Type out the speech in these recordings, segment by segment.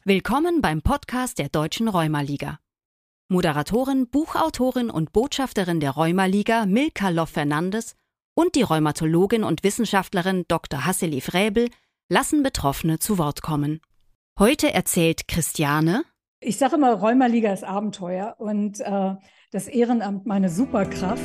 Willkommen beim Podcast der Deutschen Rheumaliga. Moderatorin, Buchautorin und Botschafterin der Rheumaliga Milka Loff-Fernandes und die Rheumatologin und Wissenschaftlerin Dr. Hasseli Frääbel lassen Betroffene zu Wort kommen. Heute erzählt Christiane: Ich sage immer, Rheumaliga ist Abenteuer und das Ehrenamt meine Superkraft.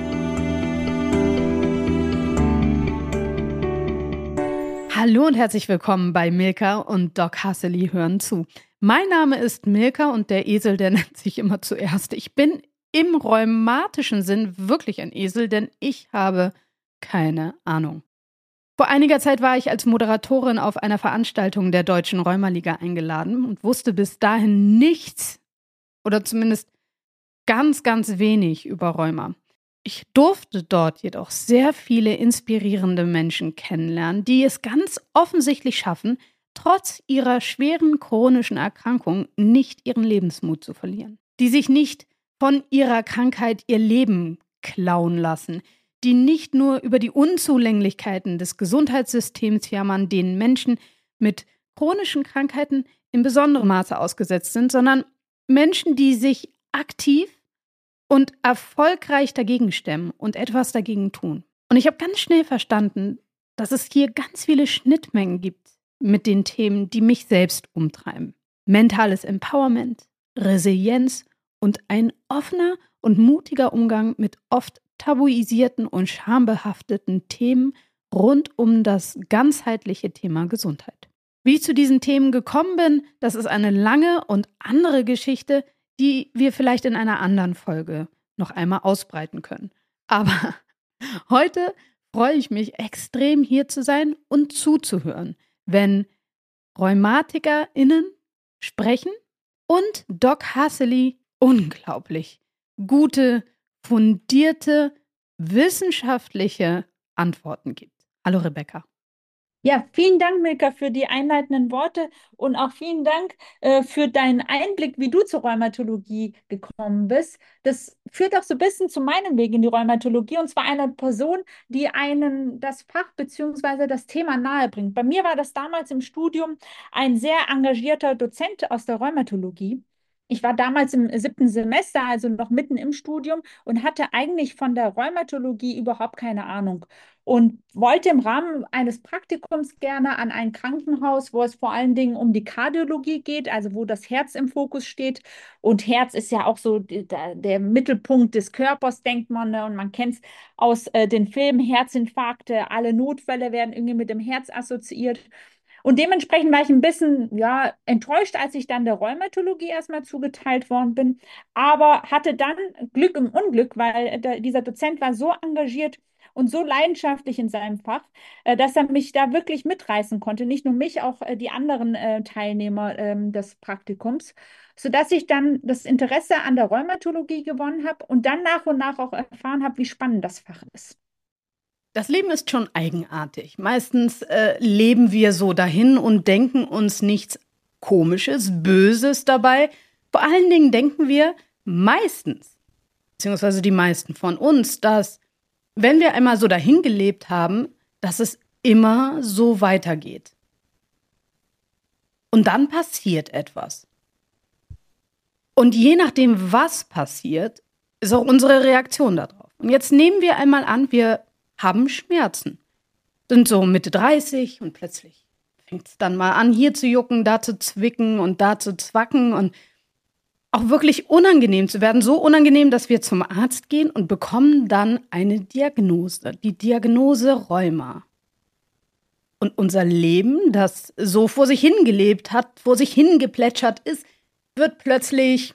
Hallo und herzlich willkommen bei Milka und Doc Hasseli hören zu. Mein Name ist Milka und der Esel, der nennt sich immer zuerst. Ich bin im rheumatischen Sinn wirklich ein Esel, denn ich habe keine Ahnung. Vor einiger Zeit war ich als Moderatorin auf einer Veranstaltung der Deutschen Rheumaliga eingeladen und wusste bis dahin nichts oder zumindest ganz, ganz wenig über Rheuma. Ich durfte dort jedoch sehr viele inspirierende Menschen kennenlernen, die es ganz offensichtlich schaffen, trotz ihrer schweren chronischen Erkrankung nicht ihren Lebensmut zu verlieren. Die sich nicht von ihrer Krankheit ihr Leben klauen lassen, die nicht nur über die Unzulänglichkeiten des Gesundheitssystems jammern, denen Menschen mit chronischen Krankheiten in besonderem Maße ausgesetzt sind, sondern Menschen, die sich aktiv und erfolgreich dagegen stemmen und etwas dagegen tun. Und ich habe ganz schnell verstanden, dass es hier ganz viele Schnittmengen gibt mit den Themen, die mich selbst umtreiben. Mentales Empowerment, Resilienz und ein offener und mutiger Umgang mit oft tabuisierten und schambehafteten Themen rund um das ganzheitliche Thema Gesundheit. Wie ich zu diesen Themen gekommen bin, das ist eine lange und andere Geschichte, die wir vielleicht in einer anderen Folge noch einmal ausbreiten können. Aber heute freue ich mich extrem, hier zu sein und zuzuhören, wenn RheumatikerInnen sprechen und Doc Hasseli unglaublich gute, fundierte, wissenschaftliche Antworten gibt. Hallo Rebecca. Ja, vielen Dank, Milka, für die einleitenden Worte und auch vielen Dank für deinen Einblick, wie du zur Rheumatologie gekommen bist. Das führt auch so ein bisschen zu meinem Weg in die Rheumatologie, und zwar einer Person, die einen das Fach bzw. das Thema nahebringt. Bei mir war das damals im Studium ein sehr engagierter Dozent aus der Rheumatologie. Ich war damals im 7. Semester, also noch mitten im Studium, und hatte eigentlich von der Rheumatologie überhaupt keine Ahnung und wollte im Rahmen eines Praktikums gerne an ein Krankenhaus, wo es vor allen Dingen um die Kardiologie geht, also wo das Herz im Fokus steht. Und Herz ist ja auch so der Mittelpunkt des Körpers, denkt man, ne? Und man kennt es aus den Filmen, Herzinfarkte, alle Notfälle werden irgendwie mit dem Herz assoziiert. Und dementsprechend war ich ein bisschen, ja, enttäuscht, als ich dann der Rheumatologie erstmal zugeteilt worden bin, aber hatte dann Glück im Unglück, weil dieser Dozent war so engagiert und so leidenschaftlich in seinem Fach, dass er mich da wirklich mitreißen konnte. Nicht nur mich, auch die anderen Teilnehmer des Praktikums, sodass ich dann das Interesse an der Rheumatologie gewonnen habe und dann nach und nach auch erfahren habe, wie spannend das Fach ist. Das Leben ist schon eigenartig. Meistens leben wir so dahin und denken uns nichts Komisches, Böses dabei. Vor allen Dingen denken wir meistens, beziehungsweise die meisten von uns, dass, wenn wir einmal so dahin gelebt haben, dass es immer so weitergeht. Und dann passiert etwas. Und je nachdem, was passiert, ist auch unsere Reaktion darauf. Und jetzt nehmen wir einmal an, wir haben Schmerzen. Sind so Mitte 30 und plötzlich fängt es dann mal an, hier zu jucken, da zu zwicken und da zu zwacken und auch wirklich unangenehm zu werden. So unangenehm, dass wir zum Arzt gehen und bekommen dann eine Diagnose. Die Diagnose Rheuma. Und unser Leben, das so vor sich hingelebt hat, vor sich hingeplätschert ist, wird plötzlich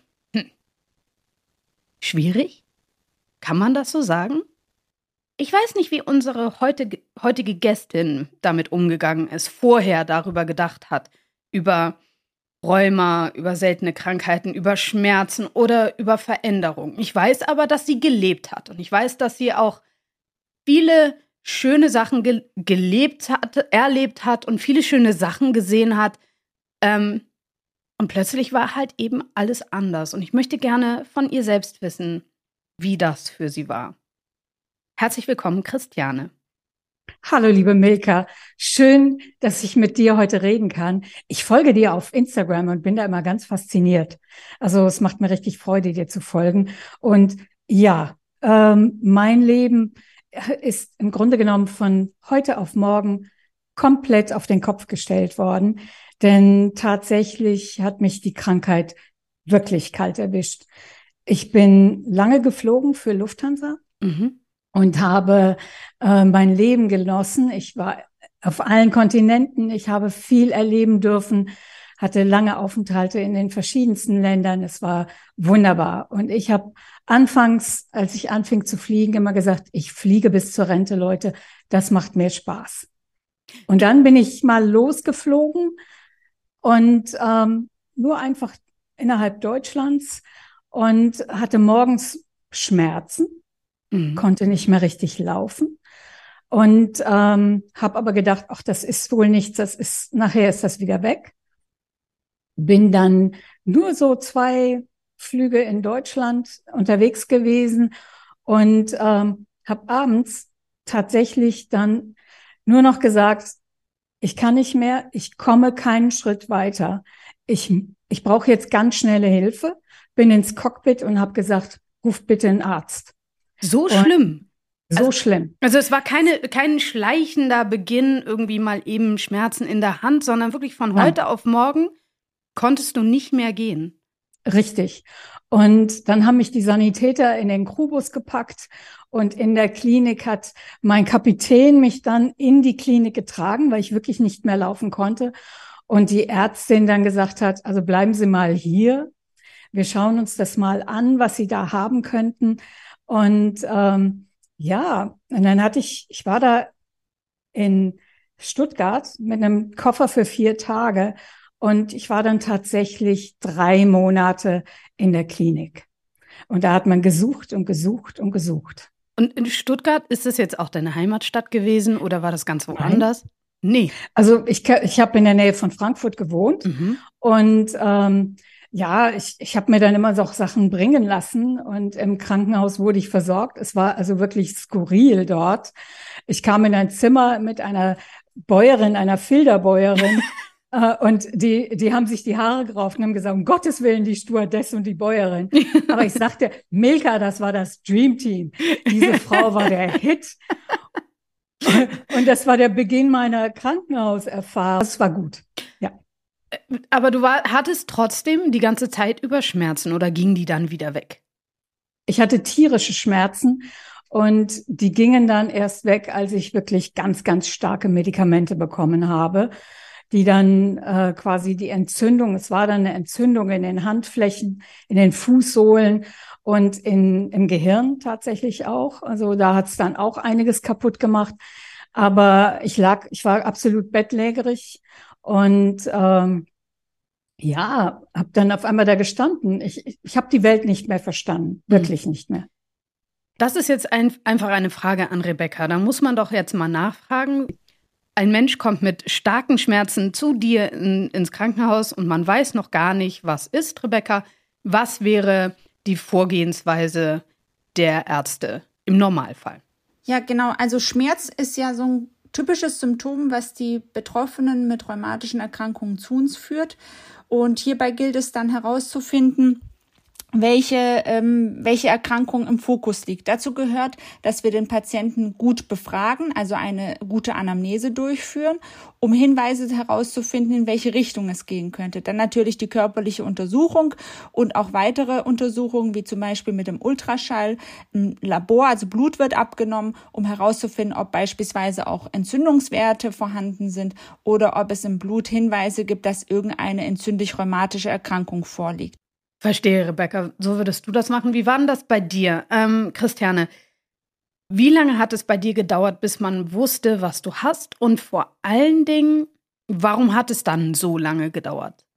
schwierig? Kann man das so sagen? Ich weiß nicht, wie unsere heutige Gästin damit umgegangen ist, vorher darüber gedacht hat, über Rheuma, über seltene Krankheiten, über Schmerzen oder über Veränderungen. Ich weiß aber, dass sie gelebt hat und ich weiß, dass sie auch viele schöne Sachen erlebt hat und viele schöne Sachen gesehen hat. Und plötzlich war halt eben alles anders und ich möchte gerne von ihr selbst wissen, wie das für sie war. Herzlich willkommen, Christiane. Hallo, liebe Milka. Schön, dass ich mit dir heute reden kann. Ich folge dir auf Instagram und bin da immer ganz fasziniert. Also es macht mir richtig Freude, dir zu folgen. Und ja, mein Leben ist im Grunde genommen von heute auf morgen komplett auf den Kopf gestellt worden. Denn tatsächlich hat mich die Krankheit wirklich kalt erwischt. Ich bin lange geflogen für Lufthansa Mhm. und habe mein Leben genossen. Ich war auf allen Kontinenten. Ich habe viel erleben dürfen, hatte lange Aufenthalte in den verschiedensten Ländern. Es war wunderbar. Und ich habe anfangs, als ich anfing zu fliegen, immer gesagt, ich fliege bis zur Rente, Leute. Das macht mir Spaß. Und dann bin ich mal losgeflogen und nur einfach innerhalb Deutschlands und hatte morgens Schmerzen, Mhm. konnte nicht mehr richtig laufen und habe aber gedacht, ach, das ist wohl nichts, nachher ist das wieder weg. Bin dann nur so 2 Flüge in Deutschland unterwegs gewesen und habe abends tatsächlich dann nur noch gesagt, ich kann nicht mehr, ich komme keinen Schritt weiter. Ich, ich brauche jetzt ganz schnelle Hilfe, bin ins Cockpit und habe gesagt, ruf bitte einen Arzt. So Und schlimm. so schlimm. Also es war kein schleichender Beginn, irgendwie mal eben Schmerzen in der Hand, sondern wirklich von Nein. heute auf morgen konntest du nicht mehr gehen. Richtig. Und dann haben mich die Sanitäter in den Krubus gepackt und in der Klinik hat mein Kapitän mich dann in die Klinik getragen, weil ich wirklich nicht mehr laufen konnte. Und die Ärztin dann gesagt hat, also bleiben Sie mal hier. Wir schauen uns das mal an, was Sie da haben könnten. Und ja, und dann ich war da in Stuttgart mit einem Koffer für 4 Tage und ich war dann tatsächlich 3 Monate in der Klinik. Und da hat man gesucht und gesucht und gesucht. Und in Stuttgart, ist das jetzt auch deine Heimatstadt gewesen oder war das ganz Nein. woanders? Nee. Also ich habe in der Nähe von Frankfurt gewohnt Mhm. und ja, ich habe mir dann immer so Sachen bringen lassen und im Krankenhaus wurde ich versorgt. Es war also wirklich skurril dort. Ich kam in ein Zimmer mit einer Bäuerin, einer Filderbäuerin. Und die haben sich die Haare gerauft und haben gesagt, um Gottes Willen, die Stewardess und die Bäuerin. Aber ich sagte, Milka, das war das Dream Team. Diese Frau war der Hit. Und das war der Beginn meiner Krankenhauserfahrung. Das war gut. Ja. Aber hattest trotzdem die ganze Zeit über Schmerzen oder gingen die dann wieder weg? Ich hatte tierische Schmerzen und die gingen dann erst weg, als ich wirklich ganz, ganz starke Medikamente bekommen habe, die dann quasi die Entzündung, es war dann eine Entzündung in den Handflächen, in den Fußsohlen und im Gehirn tatsächlich auch. Also da hat es dann auch einiges kaputt gemacht. Aber ich war absolut bettlägerig und ja, habe dann auf einmal da gestanden. Ich habe die Welt nicht mehr verstanden, wirklich nicht mehr. Das ist jetzt einfach eine Frage an Rebecca. Da muss man doch jetzt mal nachfragen. Ein Mensch kommt mit starken Schmerzen zu dir ins Krankenhaus und man weiß noch gar nicht, was ist, Rebecca. Was wäre die Vorgehensweise der Ärzte im Normalfall? Ja, genau. Also Schmerz ist ja so ein typisches Symptom, was die Betroffenen mit rheumatischen Erkrankungen zu uns führt. Und hierbei gilt es dann herauszufinden, welche Erkrankung im Fokus liegt. Dazu gehört, dass wir den Patienten gut befragen, also eine gute Anamnese durchführen, um Hinweise herauszufinden, in welche Richtung es gehen könnte. Dann natürlich die körperliche Untersuchung und auch weitere Untersuchungen, wie zum Beispiel mit dem Ultraschall im Labor, also Blut wird abgenommen, um herauszufinden, ob beispielsweise auch Entzündungswerte vorhanden sind oder ob es im Blut Hinweise gibt, dass irgendeine entzündlich-rheumatische Erkrankung vorliegt. Verstehe, Rebecca. So würdest du das machen. Wie war denn das bei dir? Christiane, wie lange hat es bei dir gedauert, bis man wusste, was du hast? Und vor allen Dingen, warum hat es dann so lange gedauert?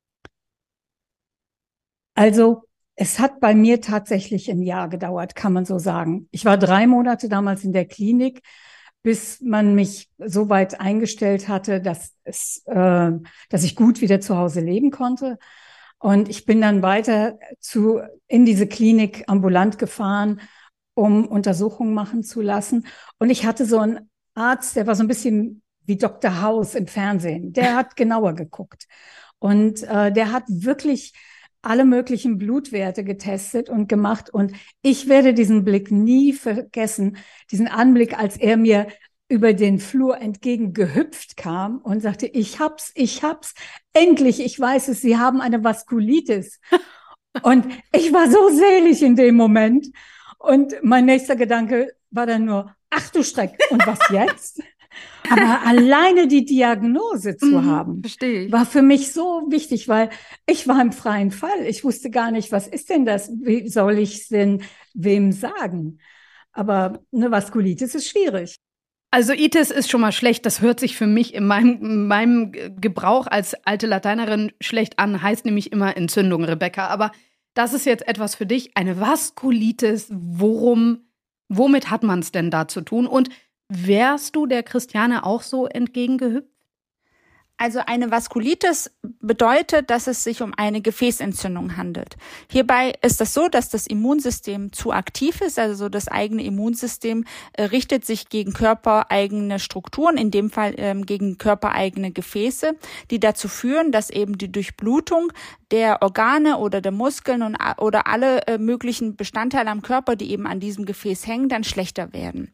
Also es hat bei mir tatsächlich ein Jahr gedauert, kann man so sagen. Ich war 3 Monate damals in der Klinik, bis man mich so weit eingestellt hatte, dass ich gut wieder zu Hause leben konnte. Und ich bin dann weiter in diese Klinik ambulant gefahren, um Untersuchungen machen zu lassen. Und ich hatte so ein Arzt, der war so ein bisschen wie Dr. House im Fernsehen. Der hat genauer geguckt. Und der hat wirklich alle möglichen Blutwerte getestet und gemacht. Und ich werde diesen Blick nie vergessen, diesen Anblick, als er mir über den Flur entgegen gehüpft kam und sagte, ich hab's, endlich, ich weiß es, Sie haben eine Vaskulitis. Und ich war so selig in dem Moment. Und mein nächster Gedanke war dann nur, ach du Schreck, und was jetzt? Aber alleine die Diagnose zu haben, verstehe ich. war für mich so wichtig, weil ich war im freien Fall. Ich wusste gar nicht, was ist denn das? Wie soll ich es denn wem sagen? Aber eine Vaskulitis ist schwierig. Also Itis ist schon mal schlecht. Das hört sich für mich in meinem Gebrauch als alte Lateinerin schlecht an. Heißt nämlich immer Entzündung, Rebecca. Aber das ist jetzt etwas für dich. Eine Vaskulitis, womit hat man es denn da zu tun? Und wärst du der Christiane auch so entgegengehüpft? Also eine Vaskulitis bedeutet, dass es sich um eine Gefäßentzündung handelt. Hierbei ist es so, dass das Immunsystem zu aktiv ist, also das eigene Immunsystem richtet sich gegen körpereigene Strukturen, in dem Fall gegen körpereigene Gefäße, die dazu führen, dass eben die Durchblutung der Organe oder der Muskeln oder alle möglichen Bestandteile am Körper, die eben an diesem Gefäß hängen, dann schlechter werden.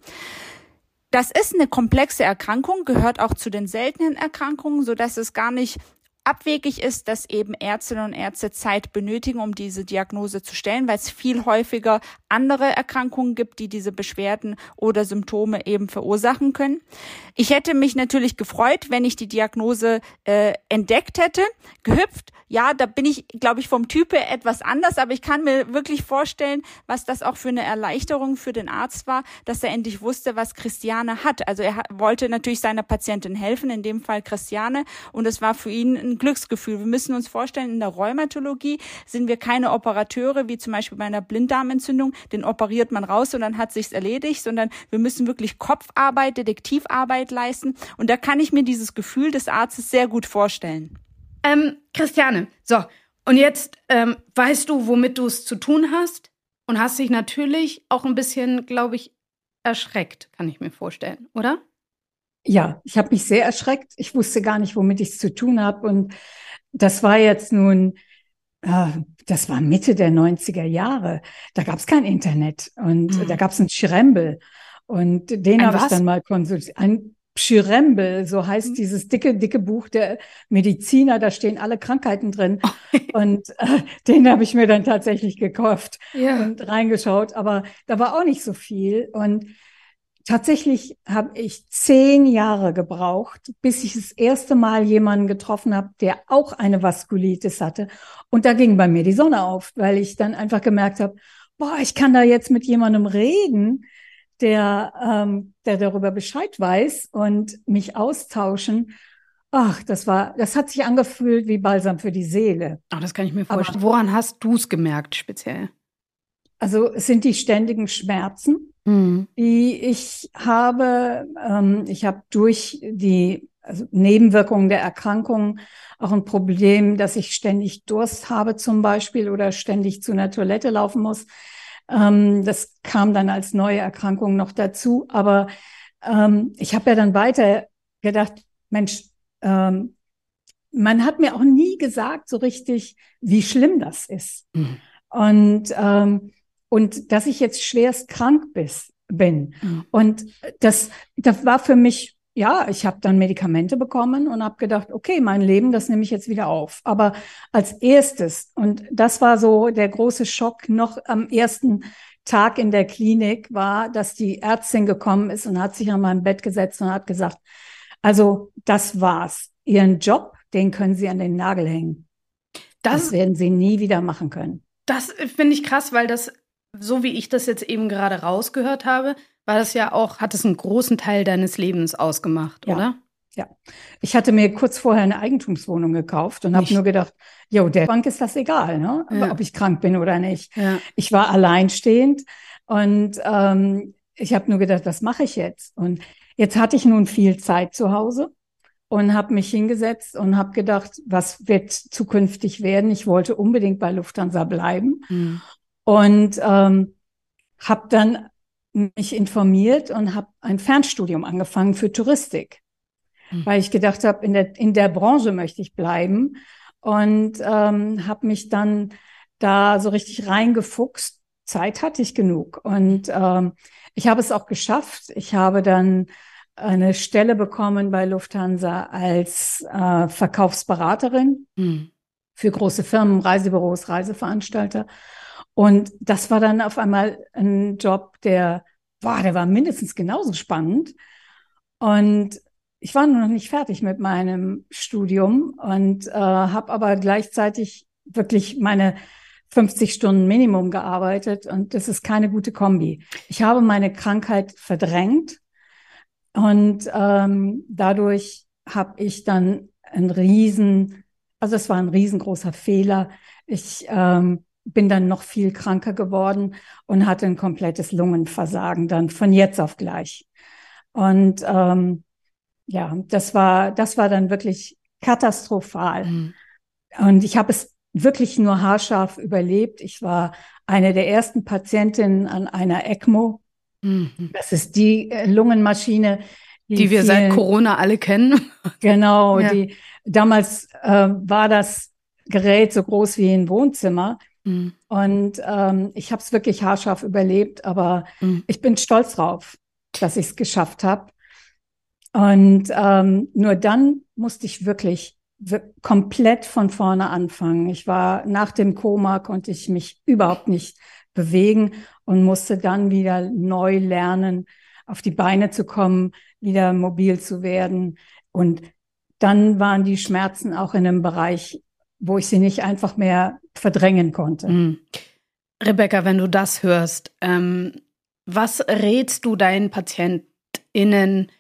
Das ist eine komplexe Erkrankung, gehört auch zu den seltenen Erkrankungen, sodass es gar nicht abwegig ist, dass eben Ärztinnen und Ärzte Zeit benötigen, um diese Diagnose zu stellen, weil es viel häufiger andere Erkrankungen gibt, die diese Beschwerden oder Symptome eben verursachen können. Ich hätte mich natürlich gefreut, wenn ich die Diagnose entdeckt hätte, gehüpft. Ja, da bin ich, glaube ich, vom Typ her etwas anders, aber ich kann mir wirklich vorstellen, was das auch für eine Erleichterung für den Arzt war, dass er endlich wusste, was Christiane hat. Also er wollte natürlich seiner Patientin helfen, in dem Fall Christiane, und es war für ihn ein Glücksgefühl. Wir müssen uns vorstellen, in der Rheumatologie sind wir keine Operateure, wie zum Beispiel bei einer Blinddarmentzündung, den operiert man raus und dann hat sich's erledigt, sondern wir müssen wirklich Kopfarbeit, Detektivarbeit leisten, und da kann ich mir dieses Gefühl des Arztes sehr gut vorstellen. Christiane, so, und jetzt weißt du, womit du es zu tun hast, und hast dich natürlich auch ein bisschen, glaube ich, erschreckt, kann ich mir vorstellen, oder? Ja, ich habe mich sehr erschreckt. Ich wusste gar nicht, womit ich es zu tun habe. Und das war jetzt nun, das war Mitte der 90er Jahre. Da gab es kein Internet und da gab es einen Schrembel. Und den habe ich dann mal konsultiert. Ein Pschyrembel, so heißt dieses dicke Buch der Mediziner, da stehen alle Krankheiten drin. Und den habe ich mir dann tatsächlich gekauft und reingeschaut, aber da war auch nicht so viel. Und tatsächlich habe ich 10 Jahre gebraucht, bis ich das erste Mal jemanden getroffen habe, der auch eine Vaskulitis hatte. Und da ging bei mir die Sonne auf, weil ich dann einfach gemerkt habe, ich kann da jetzt mit jemandem reden, der darüber Bescheid weiß und mich austauschen. Ach, das hat sich angefühlt wie Balsam für die Seele. Ach, das kann ich mir vorstellen. Woran hast du es gemerkt speziell? Also es sind die ständigen Schmerzen, die ich habe. Ich habe durch die Nebenwirkungen der Erkrankung auch ein Problem, dass ich ständig Durst habe zum Beispiel oder ständig zu einer Toilette laufen muss. Das kam dann als neue Erkrankung noch dazu. Aber ich habe ja dann weiter gedacht, Mensch, man hat mir auch nie gesagt so richtig, wie schlimm das ist. Und dass ich jetzt schwerst krank bin. Und das war für mich, ich habe dann Medikamente bekommen und habe gedacht, okay, mein Leben, das nehme ich jetzt wieder auf. Aber als erstes, und das war so der große Schock noch am ersten Tag in der Klinik, war, dass die Ärztin gekommen ist und hat sich an meinem Bett gesetzt und hat gesagt, also das war's. Ihren Job, den können Sie an den Nagel hängen. Das werden Sie nie wieder machen können. Das finde ich krass, weil das, so wie ich das jetzt eben gerade rausgehört habe, war das ja auch, hat es einen großen Teil deines Lebens ausgemacht, oder? Ja. Ich hatte mir kurz vorher eine Eigentumswohnung gekauft und habe nur gedacht, der Bank ist das egal, ne? Ob ich krank bin oder nicht. Ja. Ich war alleinstehend und ich habe nur gedacht, was mache ich jetzt? Und jetzt hatte ich nun viel Zeit zu Hause und habe mich hingesetzt und habe gedacht, was wird zukünftig werden? Ich wollte unbedingt bei Lufthansa bleiben und habe dann mich informiert und habe ein Fernstudium angefangen für Touristik, weil ich gedacht habe, in der Branche möchte ich bleiben und habe mich dann da so richtig reingefuchst. Zeit hatte ich genug und ich habe es auch geschafft. Ich habe dann eine Stelle bekommen bei Lufthansa als Verkaufsberaterin für große Firmen, Reisebüros, Reiseveranstalter. Und das war dann auf einmal ein Job, der war mindestens genauso spannend. Und ich war noch nicht fertig mit meinem Studium und habe aber gleichzeitig wirklich meine 50 Stunden Minimum gearbeitet. Und das ist keine gute Kombi. Ich habe meine Krankheit verdrängt und dadurch habe ich dann also es war ein riesengroßer Fehler. Ich bin dann noch viel kranker geworden und hatte ein komplettes Lungenversagen dann von jetzt auf gleich. Und ja, das war dann wirklich katastrophal. Und ich habe es wirklich nur haarscharf überlebt. Ich war eine der ersten Patientinnen an einer ECMO. Das ist die Lungenmaschine, die wir seit Corona alle kennen. Genau, Ja. Damals war das Gerät so groß wie ein Wohnzimmer. Und ich habe es wirklich haarscharf überlebt, aber ich bin stolz drauf, dass ich es geschafft habe. Und nur dann musste ich wirklich komplett von vorne anfangen. Nach dem Koma konnte ich mich überhaupt nicht bewegen und musste dann wieder neu lernen, auf die Beine zu kommen, wieder mobil zu werden. Und dann waren die Schmerzen auch in einem Bereich, wo ich sie nicht einfach mehr verdrängen konnte. Rebecca, wenn du das hörst, was rätst du deinen PatientInnen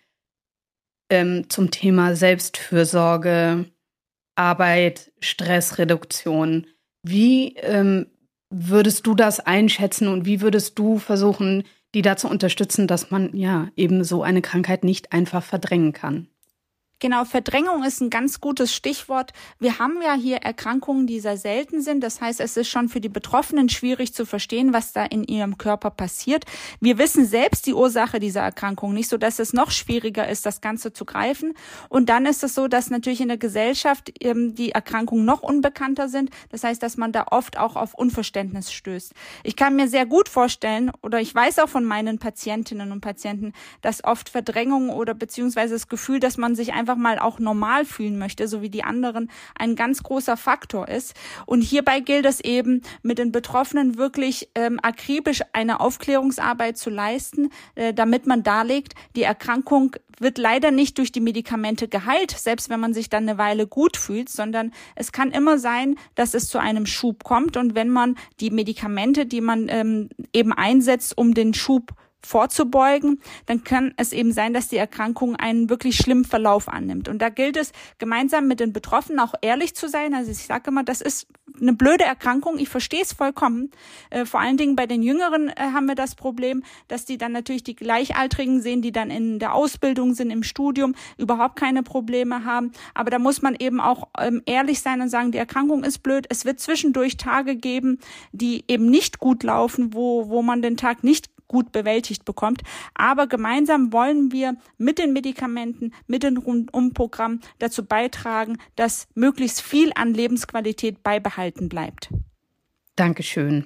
zum Thema Selbstfürsorge, Arbeit, Stressreduktion? Wie würdest du das einschätzen und wie würdest du versuchen, die dazu unterstützen, dass man ja eben so eine Krankheit nicht einfach verdrängen kann? Genau, Verdrängung ist ein ganz gutes Stichwort. Wir haben ja hier Erkrankungen, die sehr selten sind. Das heißt, es ist schon für die Betroffenen schwierig zu verstehen, was da in ihrem Körper passiert. Wir wissen selbst die Ursache dieser Erkrankung nicht, so dass es noch schwieriger ist, das Ganze zu greifen. Und dann ist es so, dass natürlich in der Gesellschaft die Erkrankungen noch unbekannter sind. Das heißt, dass man da oft auch auf Unverständnis stößt. Ich kann mir sehr gut vorstellen, oder ich weiß auch von meinen Patientinnen und Patienten, dass oft Verdrängung oder beziehungsweise das Gefühl, dass man sich einfach mal auch normal fühlen möchte, so wie die anderen, ein ganz großer Faktor ist. Und hierbei gilt es eben, mit den Betroffenen wirklich akribisch eine Aufklärungsarbeit zu leisten, damit man darlegt, die Erkrankung wird leider nicht durch die Medikamente geheilt, selbst wenn man sich dann eine Weile gut fühlt, sondern es kann immer sein, dass es zu einem Schub kommt. Und wenn man die Medikamente, die man eben einsetzt, um den Schub vorzubeugen, dann kann es eben sein, dass die Erkrankung einen wirklich schlimmen Verlauf annimmt. Und da gilt es, gemeinsam mit den Betroffenen auch ehrlich zu sein. Also ich sage immer, das ist eine blöde Erkrankung, ich verstehe es vollkommen. Vor allen Dingen bei den Jüngeren haben wir das Problem, dass die dann natürlich die Gleichaltrigen sehen, die dann in der Ausbildung sind, im Studium, überhaupt keine Probleme haben. Aber da muss man eben auch ehrlich sein und sagen, die Erkrankung ist blöd. Es wird zwischendurch Tage geben, die eben nicht gut laufen, wo man den Tag nicht gut bewältigt bekommt. Aber gemeinsam wollen wir mit den Medikamenten, mit dem Rundumprogramm dazu beitragen, dass möglichst viel an Lebensqualität beibehalten bleibt. Dankeschön.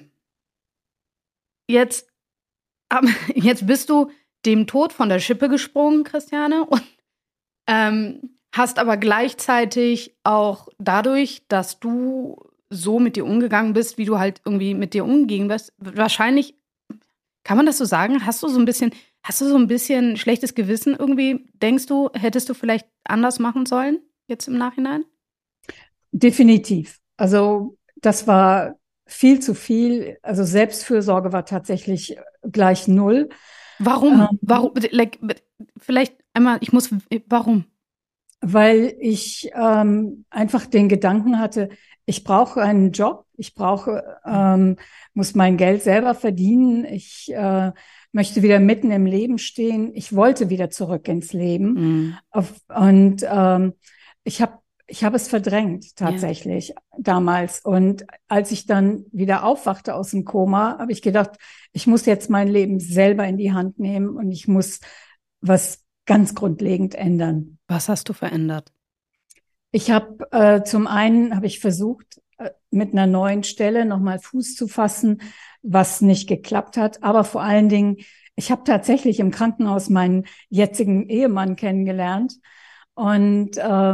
Jetzt bist du dem Tod von der Schippe gesprungen, Christiane, und hast aber gleichzeitig auch dadurch, dass du so mit dir umgegangen bist, wie du halt irgendwie mit dir umgegangen bist, wahrscheinlich. Kann man das so sagen? Hast du so ein bisschen schlechtes Gewissen irgendwie? Denkst du, hättest du vielleicht anders machen sollen jetzt im Nachhinein? Definitiv. Also das war viel zu viel. Also Selbstfürsorge war tatsächlich gleich 0. Warum? Vielleicht einmal, warum? Weil ich einfach den Gedanken hatte, ich brauche einen Job, muss mein Geld selber verdienen, ich möchte wieder mitten im Leben stehen, ich wollte wieder zurück ins Leben. Und ich habe ich habe es verdrängt tatsächlich damals. Und als ich dann wieder aufwachte aus dem Koma, habe ich gedacht, ich muss jetzt mein Leben selber in die Hand nehmen und ich muss was ganz grundlegend ändern. Was hast du verändert? Ich habe zum einen habe ich versucht, mit einer neuen Stelle nochmal Fuß zu fassen, was nicht geklappt hat. Aber vor allen Dingen, ich habe tatsächlich im Krankenhaus meinen jetzigen Ehemann kennengelernt. Und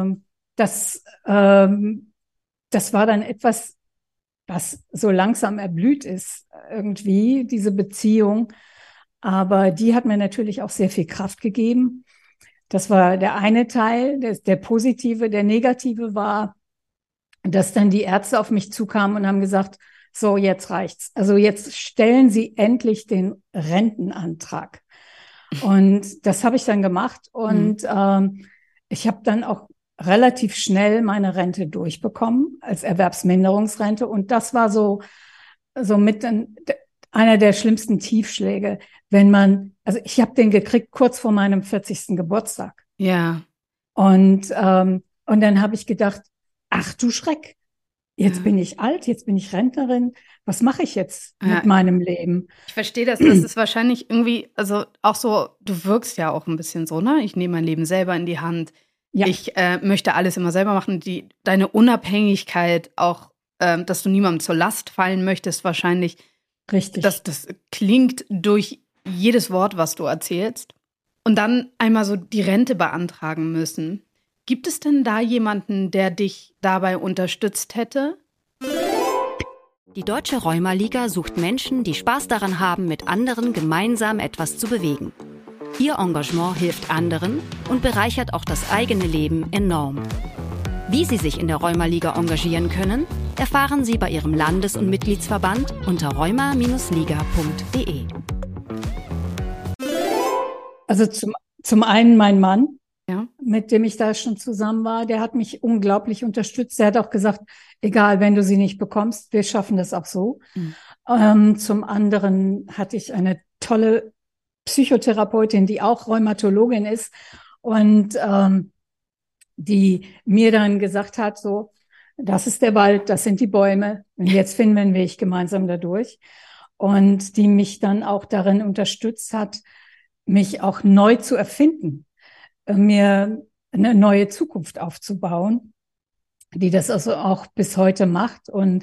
das war dann etwas, was so langsam erblüht ist, irgendwie, diese Beziehung. Aber die hat mir natürlich auch sehr viel Kraft gegeben. Das war der eine Teil, der positive. Der negative war, dass dann die Ärzte auf mich zukamen und haben gesagt, so, jetzt reicht's. Also jetzt stellen Sie endlich den Rentenantrag. Und das habe ich dann gemacht. Und ich habe dann auch relativ schnell meine Rente durchbekommen als Erwerbsminderungsrente. Und das war so mit einer der schlimmsten Tiefschläge, also ich habe den gekriegt kurz vor meinem 40. Geburtstag. Ja. Und dann habe ich gedacht, ach du Schreck, jetzt bin ich alt, jetzt bin ich Rentnerin. Was mache ich jetzt mit meinem Leben? Ich verstehe das. Das ist wahrscheinlich irgendwie, also auch so, du wirkst ja auch ein bisschen so, ne? Ich nehme mein Leben selber in die Hand. Ja. Ich möchte alles immer selber machen. Deine Unabhängigkeit, auch, dass du niemandem zur Last fallen möchtest, wahrscheinlich. Richtig. Das klingt durch jedes Wort, was du erzählst. Und dann einmal so die Rente beantragen müssen. Gibt es denn da jemanden, der dich dabei unterstützt hätte? Die Deutsche Rheuma-Liga sucht Menschen, die Spaß daran haben, mit anderen gemeinsam etwas zu bewegen. Ihr Engagement hilft anderen und bereichert auch das eigene Leben enorm. Wie Sie sich in der Rheuma-Liga engagieren können, erfahren Sie bei Ihrem Landes- und Mitgliedsverband unter rheuma-liga.de. Also zum einen mein Mann, ja, mit dem ich da schon zusammen war, der hat mich unglaublich unterstützt. Der hat auch gesagt, egal, wenn du sie nicht bekommst, wir schaffen das auch so. Zum anderen hatte ich eine tolle Psychotherapeutin, die auch Rheumatologin ist und die mir dann gesagt hat, so, das ist der Wald, das sind die Bäume und jetzt finden wir einen Weg gemeinsam dadurch. Und die mich dann auch darin unterstützt hat, mich auch neu zu erfinden, mir eine neue Zukunft aufzubauen, die das also auch bis heute macht. Und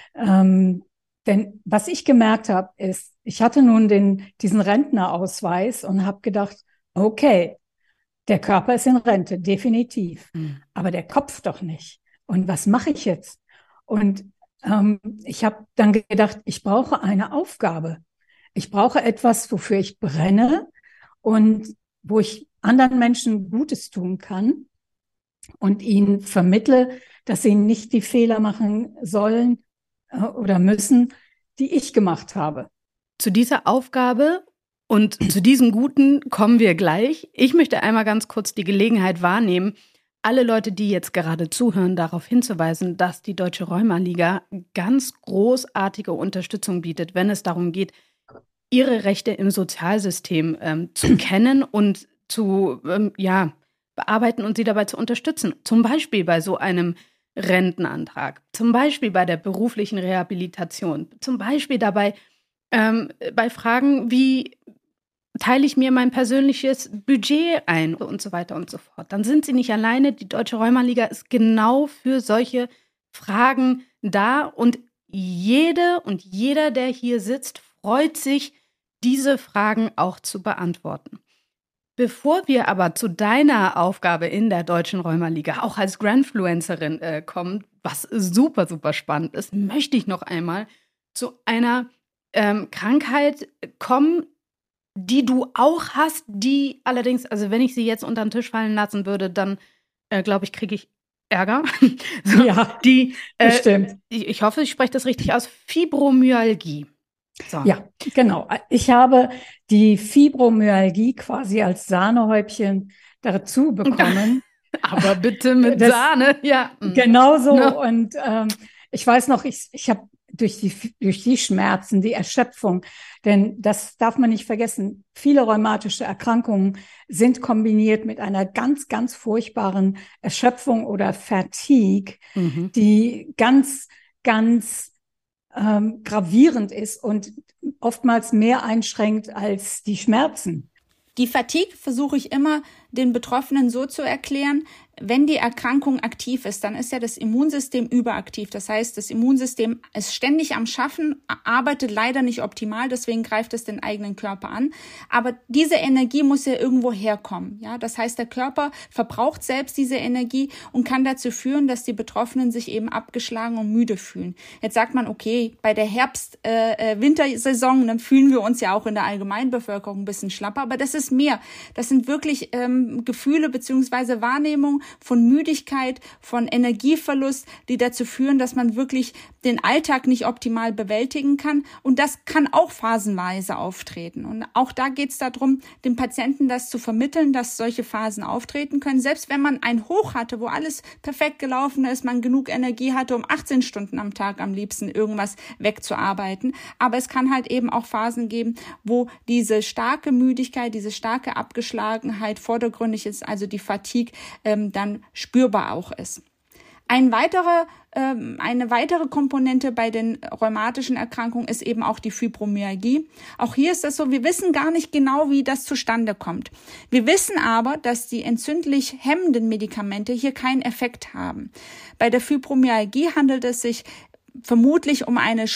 denn was ich gemerkt habe, ist, ich hatte nun diesen Rentnerausweis und habe gedacht, okay, der Körper ist in Rente, definitiv, aber der Kopf doch nicht. Und was mache ich jetzt? Und ich habe dann gedacht, ich brauche eine Aufgabe. Ich brauche etwas, wofür ich brenne und wo ich anderen Menschen Gutes tun kann und ihnen vermittle, dass sie nicht die Fehler machen sollen oder müssen, die ich gemacht habe. Zu dieser Aufgabe und zu diesem Guten kommen wir gleich. Ich möchte einmal ganz kurz die Gelegenheit wahrnehmen, alle Leute, die jetzt gerade zuhören, darauf hinzuweisen, dass die Deutsche Rheuma-Liga ganz großartige Unterstützung bietet, wenn es darum geht, ihre Rechte im Sozialsystem zu kennen und zu bearbeiten und sie dabei zu unterstützen. Zum Beispiel bei so einem Rentenantrag, zum Beispiel bei der beruflichen Rehabilitation, zum Beispiel dabei bei Fragen wie teile ich mir mein persönliches Budget ein und so weiter und so fort. Dann sind sie nicht alleine. Die Deutsche Rheuma-Liga ist genau für solche Fragen da und jede und jeder, der hier sitzt, freut sich, diese Fragen auch zu beantworten. Bevor wir aber zu deiner Aufgabe in der Deutschen Rheuma-Liga, auch als Grandfluencerin kommen, was super, super spannend ist, möchte ich noch einmal zu einer Krankheit kommen, die du auch hast, die allerdings, also wenn ich sie jetzt unter den Tisch fallen lassen würde, dann glaube ich, kriege ich Ärger. So, ja, bestimmt. Ich hoffe, ich spreche das richtig aus. Fibromyalgie. So. Ja, genau. Ich habe die Fibromyalgie quasi als Sahnehäubchen dazu bekommen. Aber bitte mit Sahne, ja. Genau so. No. Und ich weiß noch, ich habe durch die Schmerzen, die Erschöpfung. Denn das darf man nicht vergessen. Viele rheumatische Erkrankungen sind kombiniert mit einer ganz, ganz furchtbaren Erschöpfung oder Fatigue, die ganz, ganz gravierend ist und oftmals mehr einschränkt als die Schmerzen. Die Fatigue versuche ich immer den Betroffenen so zu erklären, wenn die Erkrankung aktiv ist, dann ist ja das Immunsystem überaktiv. Das heißt, das Immunsystem ist ständig am Schaffen, arbeitet leider nicht optimal, deswegen greift es den eigenen Körper an. Aber diese Energie muss ja irgendwo herkommen. Ja, das heißt, der Körper verbraucht selbst diese Energie und kann dazu führen, dass die Betroffenen sich eben abgeschlagen und müde fühlen. Jetzt sagt man, okay, bei der Wintersaison, dann fühlen wir uns ja auch in der Allgemeinbevölkerung ein bisschen schlapper, aber das ist mehr. Das sind wirklich Gefühle beziehungsweise Wahrnehmung von Müdigkeit, von Energieverlust, die dazu führen, dass man wirklich den Alltag nicht optimal bewältigen kann. Und das kann auch phasenweise auftreten. Und auch da geht es darum, dem Patienten das zu vermitteln, dass solche Phasen auftreten können. Selbst wenn man ein Hoch hatte, wo alles perfekt gelaufen ist, man genug Energie hatte, um 18 Stunden am Tag am liebsten irgendwas wegzuarbeiten. Aber es kann halt eben auch Phasen geben, wo diese starke Müdigkeit, diese starke Abgeschlagenheit vordergründig ist, also die Fatigue, dann spürbar auch ist. Eine weitere Komponente bei den rheumatischen Erkrankungen ist eben auch die Fibromyalgie. Auch hier ist das so, wir wissen gar nicht genau, wie das zustande kommt. Wir wissen aber, dass die entzündlich hemmenden Medikamente hier keinen Effekt haben. Bei der Fibromyalgie handelt es sich vermutlich um eine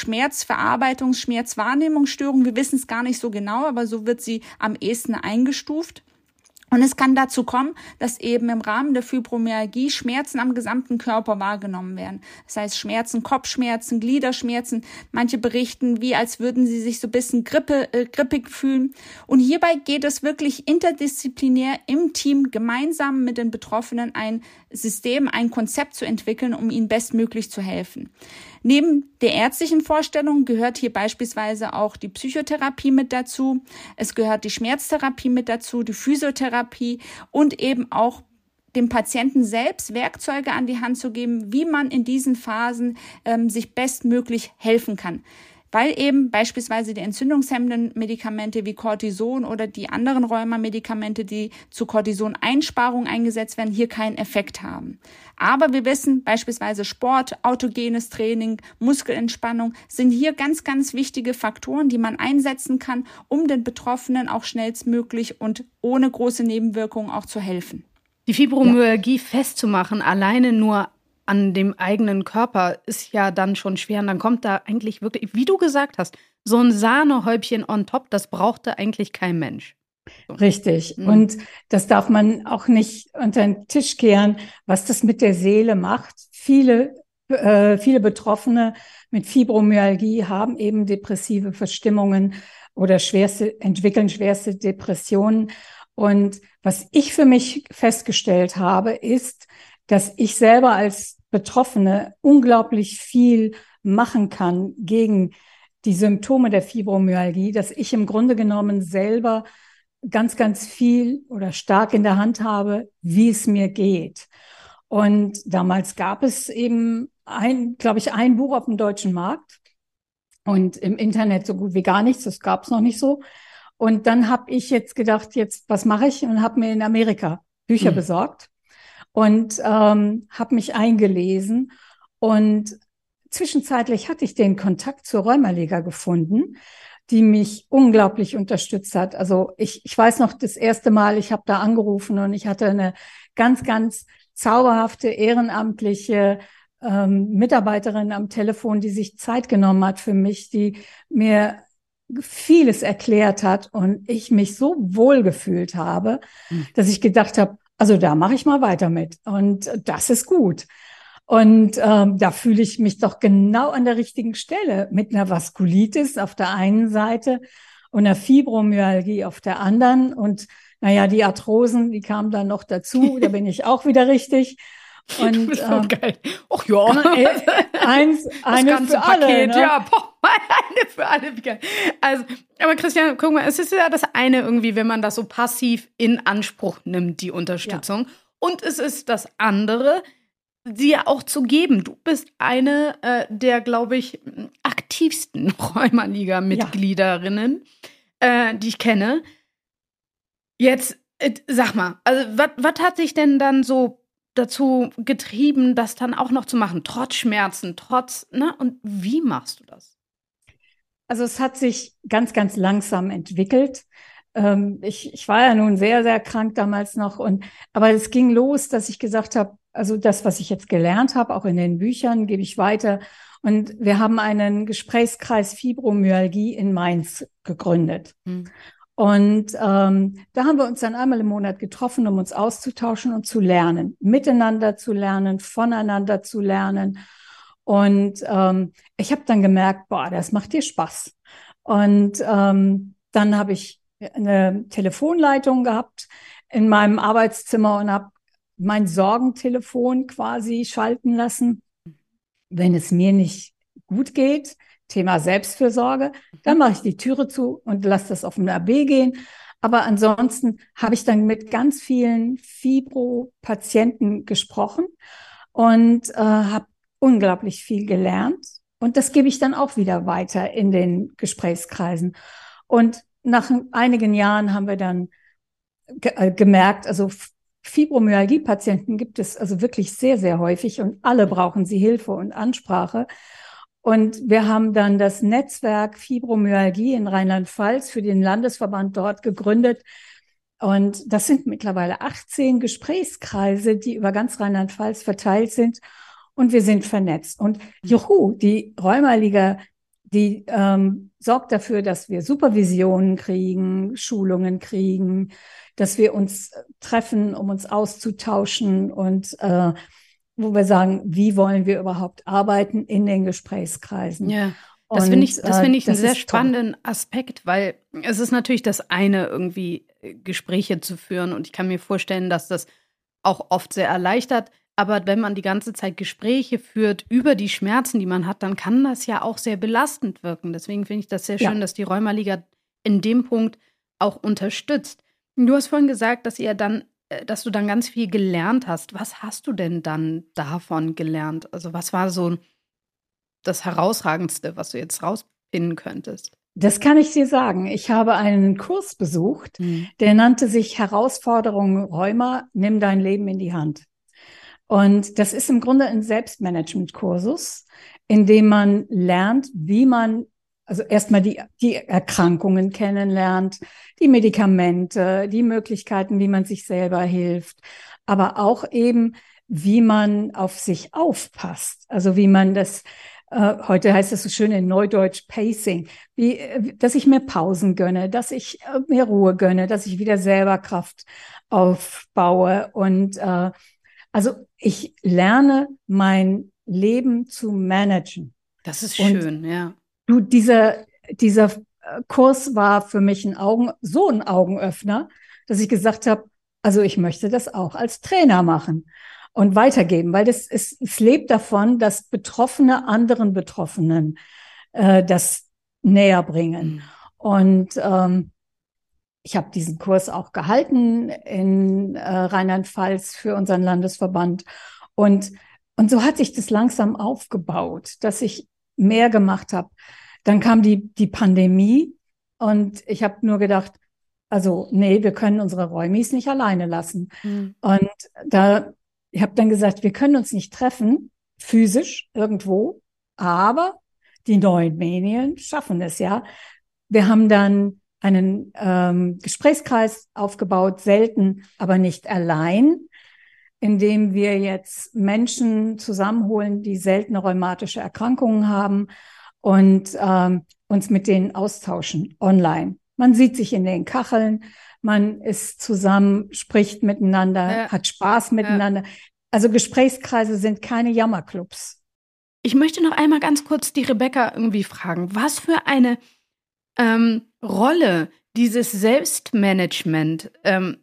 Schmerzwahrnehmungsstörung. Wir wissen es gar nicht so genau, aber so wird sie am ehesten eingestuft. Und es kann dazu kommen, dass eben im Rahmen der Fibromyalgie Schmerzen am gesamten Körper wahrgenommen werden. Das heißt Schmerzen, Kopfschmerzen, Gliederschmerzen. Manche berichten, wie als würden sie sich so ein bisschen grippig fühlen. Und hierbei geht es wirklich interdisziplinär im Team gemeinsam mit den Betroffenen ein System, ein Konzept zu entwickeln, um ihnen bestmöglich zu helfen. Neben der ärztlichen Vorstellung gehört hier beispielsweise auch die Psychotherapie mit dazu. Es gehört die Schmerztherapie mit dazu, die Physiotherapie und eben auch dem Patienten selbst Werkzeuge an die Hand zu geben, wie man in diesen Phasen sich bestmöglich helfen kann. Weil eben beispielsweise die entzündungshemmenden Medikamente wie Cortison oder die anderen Rheuma-Medikamente, die zur Cortisoneinsparung eingesetzt werden, hier keinen Effekt haben. Aber wir wissen, beispielsweise Sport, autogenes Training, Muskelentspannung sind hier ganz, ganz wichtige Faktoren, die man einsetzen kann, um den Betroffenen auch schnellstmöglich und ohne große Nebenwirkungen auch zu helfen. Die Fibromyalgie festzumachen, alleine nur an dem eigenen Körper, ist ja dann schon schwer. Und dann kommt da eigentlich wirklich, wie du gesagt hast, so ein Sahnehäubchen on top, das brauchte eigentlich kein Mensch. So. Richtig. Und das darf man auch nicht unter den Tisch kehren, was das mit der Seele macht. Viele Betroffene mit Fibromyalgie haben eben depressive Verstimmungen oder entwickeln schwerste Depressionen. Und was ich für mich festgestellt habe, ist, dass ich selber als Betroffene unglaublich viel machen kann gegen die Symptome der Fibromyalgie, dass ich im Grunde genommen selber ganz, ganz viel oder stark in der Hand habe, wie es mir geht. Und damals gab es eben ein Buch auf dem deutschen Markt und im Internet so gut wie gar nichts, das gab es noch nicht so. Und dann habe ich jetzt gedacht, was mache ich? Und habe mir in Amerika Bücher besorgt. Und habe mich eingelesen und zwischenzeitlich hatte ich den Kontakt zur Rheumaliga gefunden, die mich unglaublich unterstützt hat. Also ich weiß noch das erste Mal, ich habe da angerufen und ich hatte eine ganz, ganz zauberhafte ehrenamtliche Mitarbeiterin am Telefon, die sich Zeit genommen hat für mich, die mir vieles erklärt hat und ich mich so wohl gefühlt habe, dass ich gedacht habe, also da mache ich mal weiter mit und das ist gut. Und da fühle ich mich doch genau an der richtigen Stelle mit einer Vaskulitis auf der einen Seite und einer Fibromyalgie auf der anderen. Und naja, die Arthrosen, die kamen dann noch dazu, da bin ich auch wieder richtig. Und geil. Ach ja. Eine ganze für alle, Paket, ne? ja, eine für alle. Wie geil. Also, aber Christian, guck mal, es ist ja das eine irgendwie, wenn man das so passiv in Anspruch nimmt, die Unterstützung. Ja. Und es ist das andere, sie ja auch zu geben. Du bist eine der, glaube ich, aktivsten Rheumaliga-Mitgliederinnen, die ich kenne. Jetzt, sag mal, also was hat dich denn dann so dazu getrieben, das dann auch noch zu machen, trotz Schmerzen, und wie machst du das? Also es hat sich ganz, ganz langsam entwickelt. Ich war ja nun sehr, sehr krank damals noch aber es ging los, dass ich gesagt habe, also das, was ich jetzt gelernt habe, auch in den Büchern, gebe ich weiter. Und wir haben einen Gesprächskreis Fibromyalgie in Mainz gegründet. Und da haben wir uns dann einmal im Monat getroffen, um uns auszutauschen und zu lernen, miteinander zu lernen, voneinander zu lernen. Und ich habe dann gemerkt, das macht dir Spaß. Und dann habe ich eine Telefonleitung gehabt in meinem Arbeitszimmer und habe mein Sorgentelefon quasi schalten lassen. Wenn es mir nicht gut geht, Thema Selbstfürsorge, dann mache ich die Türe zu und lasse das auf den AB gehen. Aber ansonsten habe ich dann mit ganz vielen Fibro-Patienten gesprochen und habe unglaublich viel gelernt. Und das gebe ich dann auch wieder weiter in den Gesprächskreisen. Und nach einigen Jahren haben wir dann gemerkt, also Fibromyalgie-Patienten gibt es also wirklich sehr, sehr häufig und alle brauchen sie Hilfe und Ansprache. Und wir haben dann das Netzwerk Fibromyalgie in Rheinland-Pfalz für den Landesverband dort gegründet. Und das sind mittlerweile 18 Gesprächskreise, die über ganz Rheinland-Pfalz verteilt sind. Und wir sind vernetzt. Und juhu, die Rheumaliga, die sorgt dafür, dass wir Supervisionen kriegen, Schulungen kriegen, dass wir uns treffen, um uns auszutauschen und wo wir sagen, wie wollen wir überhaupt arbeiten in den Gesprächskreisen. Ja, das finde ich einen sehr spannenden Aspekt, weil es ist natürlich das eine, irgendwie Gespräche zu führen. Und ich kann mir vorstellen, dass das auch oft sehr erleichtert. Aber wenn man die ganze Zeit Gespräche führt über die Schmerzen, die man hat, dann kann das ja auch sehr belastend wirken. Deswegen finde ich das sehr schön, dass die Rheumaliga in dem Punkt auch unterstützt. Du hast vorhin gesagt, dass du dann ganz viel gelernt hast. Was hast du denn dann davon gelernt? Also was war so das Herausragendste, was du jetzt rauspinnen könntest? Das kann ich dir sagen. Ich habe einen Kurs besucht, der nannte sich Herausforderungen Rheuma, nimm dein Leben in die Hand. Und das ist im Grunde ein Selbstmanagement-Kursus, in dem man lernt, wie man also erstmal die Erkrankungen kennenlernt, die Medikamente, die Möglichkeiten, wie man sich selber hilft, aber auch eben, wie man auf sich aufpasst. Also wie man das, heute heißt das so schön in Neudeutsch Pacing, dass ich mir Pausen gönne, dass ich mir Ruhe gönne, dass ich wieder selber Kraft aufbaue. Und also ich lerne mein Leben zu managen. Das ist schön, ja. Du, dieser Kurs war für mich ein Augenöffner, dass ich gesagt habe, also ich möchte das auch als Trainer machen und weitergeben, weil es lebt davon, dass Betroffene anderen Betroffenen das näher bringen. Und ich habe diesen Kurs auch gehalten in Rheinland-Pfalz für unseren Landesverband. Und so hat sich das langsam aufgebaut, dass ich mehr gemacht habe. Dann kam die Pandemie und ich habe nur gedacht, also nee, wir können unsere Rheumis nicht alleine lassen. Und ich habe dann gesagt, wir können uns nicht treffen, physisch irgendwo, aber die neuen Medien schaffen es ja. Wir haben dann einen Gesprächskreis aufgebaut, selten, aber nicht allein, indem wir jetzt Menschen zusammenholen, die seltene rheumatische Erkrankungen haben und uns mit denen austauschen online. Man sieht sich in den Kacheln, man ist zusammen, spricht miteinander, hat Spaß miteinander. Also Gesprächskreise sind keine Jammerclubs. Ich möchte noch einmal ganz kurz die Rebecca irgendwie fragen, was für eine Rolle dieses Selbstmanagement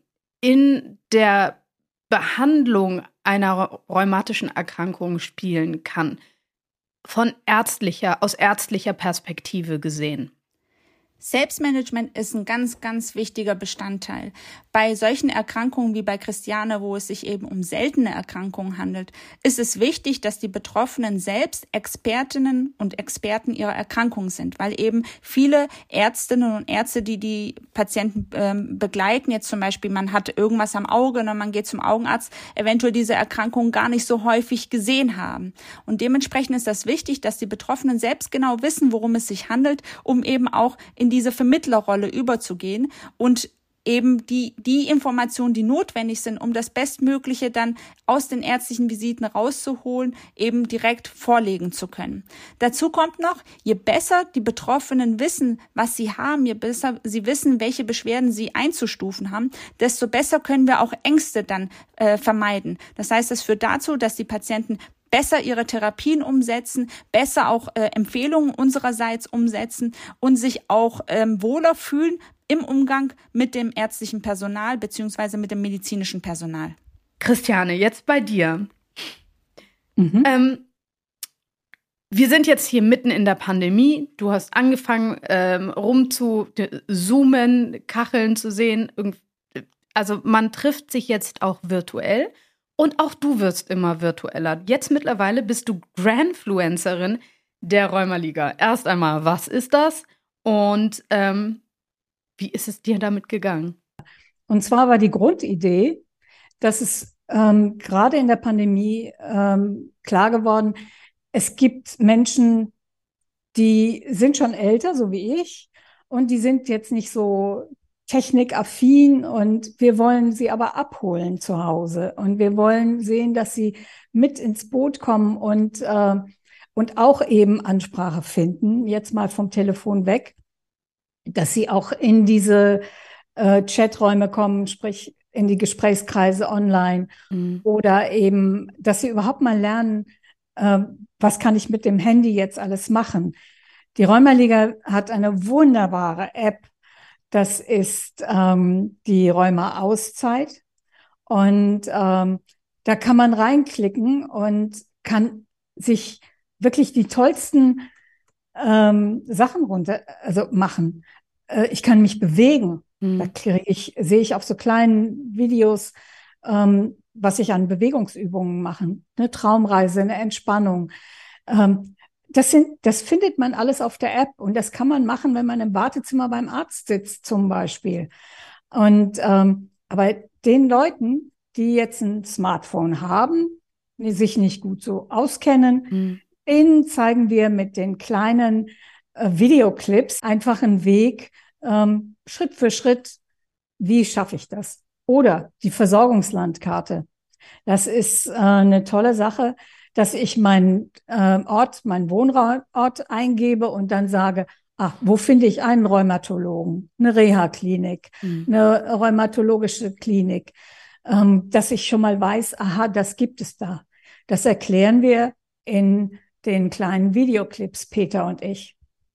in der Behandlung einer rheumatischen Erkrankung spielen kann, aus ärztlicher Perspektive gesehen. Selbstmanagement ist ein ganz, ganz wichtiger Bestandteil. Bei solchen Erkrankungen wie bei Christiane, wo es sich eben um seltene Erkrankungen handelt, ist es wichtig, dass die Betroffenen selbst Expertinnen und Experten ihrer Erkrankung sind, weil eben viele Ärztinnen und Ärzte, die die Patienten begleiten, jetzt zum Beispiel, man hat irgendwas am Auge und man geht zum Augenarzt, eventuell diese Erkrankung gar nicht so häufig gesehen haben. Und dementsprechend ist das wichtig, dass die Betroffenen selbst genau wissen, worum es sich handelt, um eben auch in diese Vermittlerrolle überzugehen und eben die Informationen, die notwendig sind, um das Bestmögliche dann aus den ärztlichen Visiten rauszuholen, eben direkt vorlegen zu können. Dazu kommt noch, je besser die Betroffenen wissen, was sie haben, je besser sie wissen, welche Beschwerden sie einzustufen haben, desto besser können wir auch Ängste dann vermeiden. Das heißt, das führt dazu, dass die Patienten besser ihre Therapien umsetzen, besser auch Empfehlungen unsererseits umsetzen und sich auch wohler fühlen im Umgang mit dem ärztlichen Personal beziehungsweise mit dem medizinischen Personal. Christiane, jetzt bei dir. Wir sind jetzt hier mitten in der Pandemie. Du hast angefangen, rum zu zoomen, Kacheln zu sehen. Also man trifft sich jetzt auch virtuell. Und auch du wirst immer virtueller. Jetzt mittlerweile bist du Grandfluencerin der Rheumaliga. Erst einmal, was ist das? Und wie ist es dir damit gegangen? Und zwar war die Grundidee, dass es gerade in der Pandemie klar geworden, es gibt Menschen, die sind schon älter, so wie ich, und die sind jetzt nicht so technikaffin und wir wollen sie aber abholen zu Hause und wir wollen sehen, dass sie mit ins Boot kommen und auch eben Ansprache finden, jetzt mal vom Telefon weg, dass sie auch in diese Chaträume kommen, sprich in die Gesprächskreise online oder eben, dass sie überhaupt mal lernen, was kann ich mit dem Handy jetzt alles machen. Die Rheumaliga hat eine wunderbare App. Das ist die Rheuma-Auszeit. Und da kann man reinklicken und kann sich wirklich die tollsten Sachen machen. Ich kann mich bewegen. Da sehe ich auf so kleinen Videos, was ich an Bewegungsübungen mache. Eine Traumreise, eine Entspannung. Das findet man alles auf der App und das kann man machen, wenn man im Wartezimmer beim Arzt sitzt zum Beispiel. Und aber den Leuten, die jetzt ein Smartphone haben, die sich nicht gut so auskennen, denen zeigen wir mit den kleinen Videoclips einfach einen Weg, Schritt für Schritt, wie schaffe ich das? Oder die Versorgungslandkarte. Das ist eine tolle Sache, dass ich meinen meinen Wohnort eingebe und dann sage, wo finde ich einen Rheumatologen, eine Reha-Klinik, eine rheumatologische Klinik, dass ich schon mal weiß, das gibt es da. Das erklären wir in den kleinen Videoclips, Peter und ich.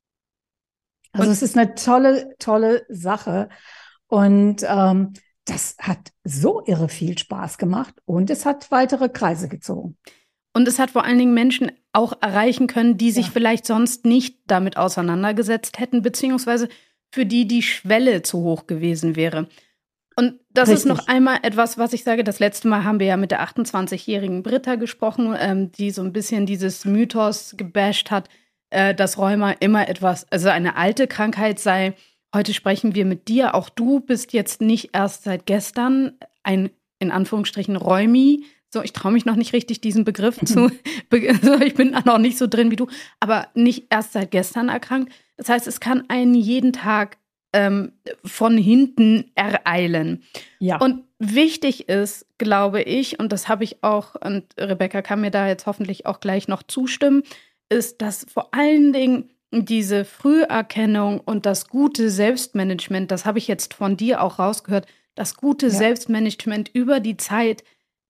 Also es ist eine tolle, tolle Sache und das hat so irre viel Spaß gemacht und es hat weitere Kreise gezogen. Und es hat vor allen Dingen Menschen auch erreichen können, die sich vielleicht sonst nicht damit auseinandergesetzt hätten, beziehungsweise für die die Schwelle zu hoch gewesen wäre. Und das ist noch einmal etwas, was ich sage. Das letzte Mal haben wir ja mit der 28-jährigen Britta gesprochen, die so ein bisschen dieses Mythos gebasht hat, dass Rheuma immer also eine alte Krankheit sei. Heute sprechen wir mit dir. Auch du bist jetzt nicht erst seit gestern ein, in Anführungsstrichen, Rheumi. So, ich traue mich noch nicht richtig, diesen Begriff ich bin noch nicht so drin wie du, aber nicht erst seit gestern erkrankt. Das heißt, es kann einen jeden Tag von hinten ereilen. Ja. Und wichtig ist, glaube ich, und das habe ich auch, und Rebecca kann mir da jetzt hoffentlich auch gleich noch zustimmen, ist, dass vor allen Dingen diese Früherkennung und das gute Selbstmanagement, das habe ich jetzt von dir auch rausgehört, das gute Selbstmanagement über die Zeit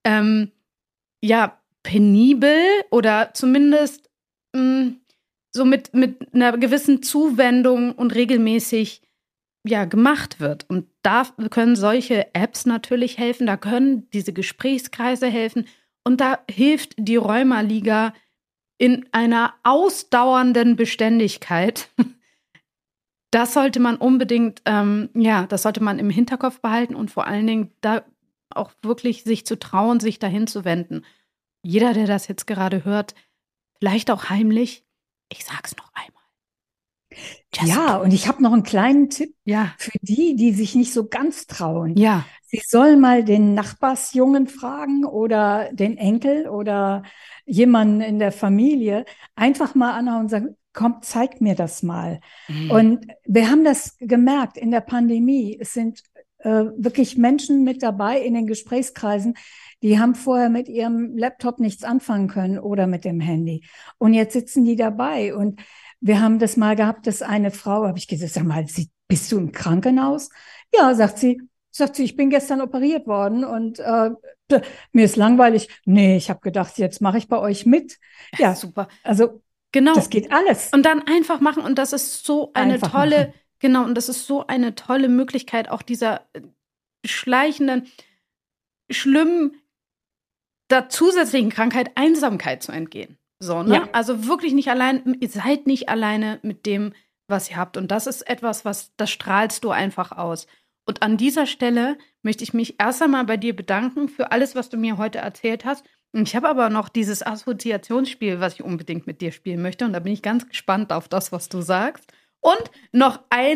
penibel oder zumindest so mit einer gewissen Zuwendung und regelmäßig gemacht wird. Und da können solche Apps natürlich helfen, da können diese Gesprächskreise helfen und da hilft die Rheumaliga in einer ausdauernden Beständigkeit Das sollte man unbedingt, das sollte man im Hinterkopf behalten und vor allen Dingen da auch wirklich sich zu trauen, sich dahin zu wenden. Jeder, der das jetzt gerade hört, vielleicht auch heimlich, ich sag's noch einmal. Ja, und ich habe noch einen kleinen Tipp Ja, für die, die sich nicht so ganz trauen. ja, Sie sollen mal den Nachbarsjungen fragen oder den Enkel oder jemanden in der Familie einfach mal anhauen und sagen, komm, zeig mir das mal. Und wir haben das gemerkt in der Pandemie. Es sind wirklich Menschen mit dabei in den Gesprächskreisen, die haben vorher mit ihrem Laptop nichts anfangen können oder mit dem Handy. Und jetzt sitzen die dabei. Und wir haben das mal gehabt, dass eine Frau, habe ich gesagt, sag mal, bist du im Krankenhaus? Ja, sagt sie, ich bin gestern operiert worden und mir ist langweilig. Nee, ich habe gedacht, jetzt mache ich bei euch mit. Ja, super. also Genau. das geht alles. Und dann einfach machen. Und das ist so eine Einfach tolle, machen. genau, und das ist so eine tolle Möglichkeit, auch dieser schleichenden, schlimmen, der zusätzlichen Krankheit Einsamkeit zu entgehen. So, ne? Ja. Also wirklich nicht allein, ihr seid nicht alleine mit dem, was ihr habt. Und das ist etwas, das strahlst du einfach aus. Und an dieser Stelle möchte ich mich erst einmal bei dir bedanken für alles, was du mir heute erzählt hast. Und ich habe aber noch dieses Assoziationsspiel, was ich unbedingt mit dir spielen möchte. Und da bin ich ganz gespannt auf das, was du sagst. Und noch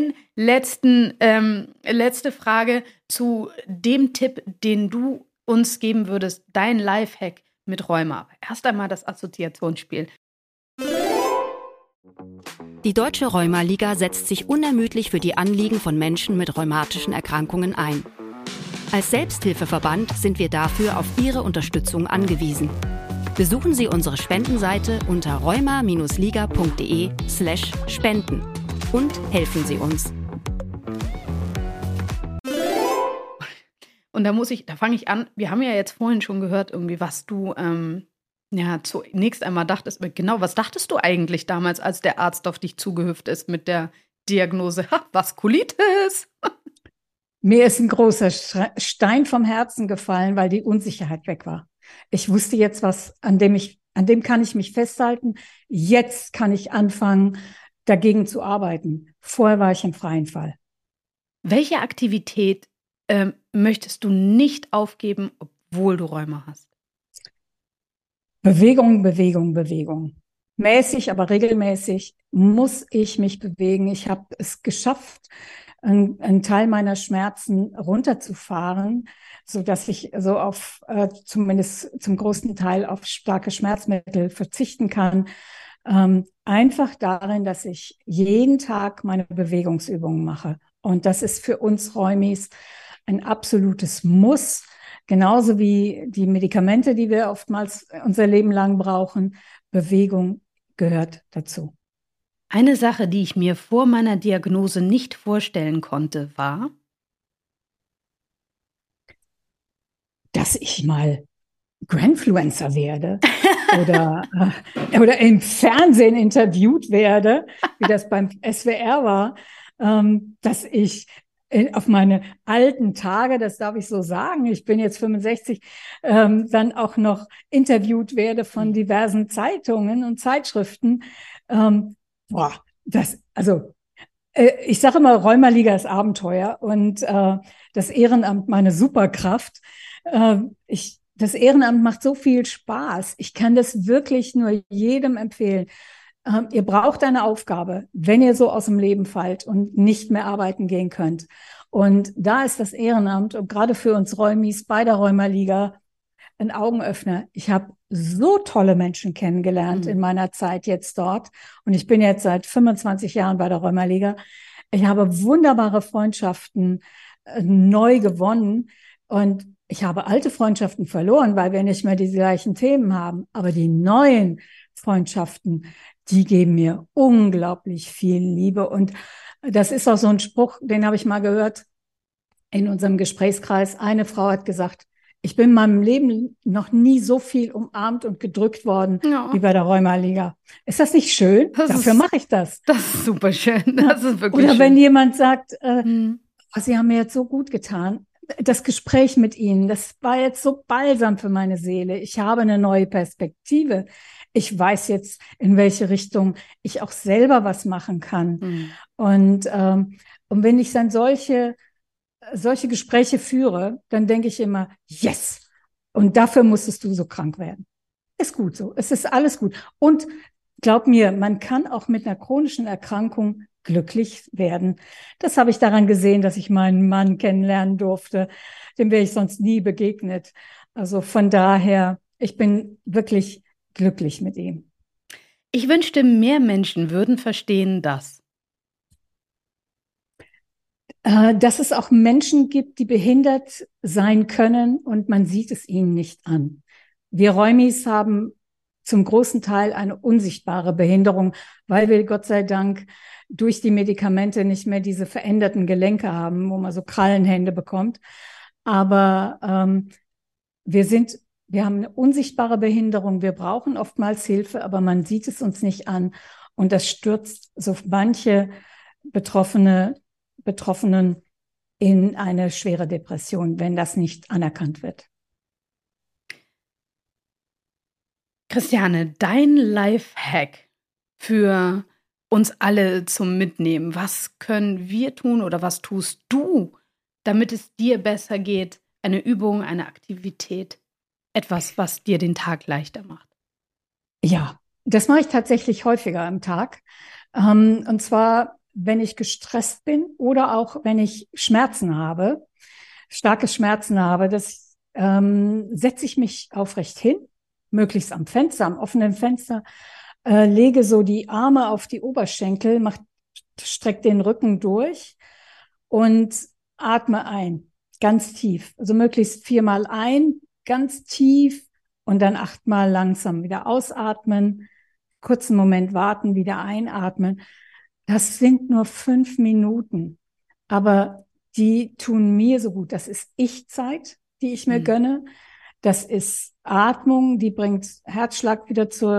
letzte Frage zu dem Tipp, den du uns geben würdest, dein Lifehack mit Rheuma. Erst einmal das Assoziationsspiel. Die Deutsche Rheumaliga setzt sich unermüdlich für die Anliegen von Menschen mit rheumatischen Erkrankungen ein. Als Selbsthilfeverband sind wir dafür auf Ihre Unterstützung angewiesen. Besuchen Sie unsere Spendenseite unter rheuma-liga.de/spenden und helfen Sie uns. Und da fange ich an, wir haben ja jetzt vorhin schon gehört, irgendwie, was du zunächst einmal dachtest. Genau, was dachtest du eigentlich damals, als der Arzt auf dich zugehüpft ist mit der Diagnose Vaskulitis? Mir ist ein großer Stein vom Herzen gefallen, weil die Unsicherheit weg war. Ich wusste jetzt was, an dem kann ich mich festhalten. Jetzt kann ich anfangen, dagegen zu arbeiten. Vorher war ich im freien Fall. Welche Aktivität möchtest du nicht aufgeben, obwohl du Rheuma hast? Bewegung, Bewegung, Bewegung. Mäßig, aber regelmäßig muss ich mich bewegen. Ich habe es geschafft, einen Teil meiner Schmerzen runterzufahren, so dass ich so auf zumindest zum großen Teil auf starke Schmerzmittel verzichten kann. Einfach darin, dass ich jeden Tag meine Bewegungsübungen mache. Und das ist für uns Rheumis ein absolutes Muss. Genauso wie die Medikamente, die wir oftmals unser Leben lang brauchen. Bewegung gehört dazu. Eine Sache, die ich mir vor meiner Diagnose nicht vorstellen konnte, war, dass ich mal Grandfluencer werde oder im Fernsehen interviewt werde, wie das beim SWR war, dass ich auf meine alten Tage, das darf ich so sagen, ich bin jetzt 65, dann auch noch interviewt werde von diversen Zeitungen und Zeitschriften. Ich sage immer, Rheumaliga ist Abenteuer und das Ehrenamt meine Superkraft. Das Ehrenamt macht so viel Spaß. Ich kann das wirklich nur jedem empfehlen. Ihr braucht eine Aufgabe, wenn ihr so aus dem Leben fallt und nicht mehr arbeiten gehen könnt. Und da ist das Ehrenamt, und gerade für uns Rheumis bei der Rheumaliga, ein Augenöffner. Ich habe so tolle Menschen kennengelernt in meiner Zeit jetzt dort. Und ich bin jetzt seit 25 Jahren bei der Rheumaliga. Ich habe wunderbare Freundschaften neu gewonnen. Und ich habe alte Freundschaften verloren, weil wir nicht mehr die gleichen Themen haben. Aber die neuen Freundschaften, die geben mir unglaublich viel Liebe. Und das ist auch so ein Spruch, den habe ich mal gehört in unserem Gesprächskreis. Eine Frau hat gesagt, ich bin in meinem Leben noch nie so viel umarmt und gedrückt worden wie bei der Rheumaliga. Ist das nicht schön? Dafür mache ich das. Das ist super schön. Das ist wirklich Oder schön. wenn jemand sagt, Sie haben mir jetzt so gut getan. Das Gespräch mit Ihnen, das war jetzt so balsam für meine Seele. Ich habe eine neue Perspektive. ich weiß jetzt, in welche Richtung ich auch selber was machen kann. Und wenn ich dann solche Gespräche führe, dann denke ich immer, yes, und dafür musstest du so krank werden. Ist gut so, es ist alles gut. Und glaub mir, man kann auch mit einer chronischen Erkrankung glücklich werden. Das habe ich daran gesehen, dass ich meinen Mann kennenlernen durfte. Dem wäre ich sonst nie begegnet. Also von daher, ich bin wirklich glücklich mit ihm. Ich wünschte, mehr Menschen würden verstehen, dass es auch Menschen gibt, die behindert sein können und man sieht es ihnen nicht an. Wir Rheumis haben zum großen Teil eine unsichtbare Behinderung, weil wir Gott sei Dank durch die Medikamente nicht mehr diese veränderten Gelenke haben, wo man so Krallenhände bekommt. Aber wir haben eine unsichtbare Behinderung. Wir brauchen oftmals Hilfe, aber man sieht es uns nicht an. Und das stürzt so manche Betroffenen in eine schwere Depression, wenn das nicht anerkannt wird. Christiane, dein Lifehack für uns alle zum Mitnehmen. Was können wir tun oder was tust du, damit es dir besser geht? Eine Übung, eine Aktivität, etwas, was dir den Tag leichter macht. Ja, das mache ich tatsächlich häufiger am Tag. Und zwar, wenn ich gestresst bin oder auch wenn ich Schmerzen habe, starke Schmerzen habe, setze ich mich aufrecht hin, möglichst am Fenster, am offenen Fenster, lege so die Arme auf die Oberschenkel, streck den Rücken durch und atme ein, ganz tief. Also möglichst 4-mal ein, ganz tief und dann 8-mal langsam wieder ausatmen, kurzen Moment warten, wieder einatmen. Das sind nur 5 Minuten, aber die tun mir so gut. Das ist Ich-Zeit, die ich mir gönne. Das ist Atmung, die bringt Herzschlag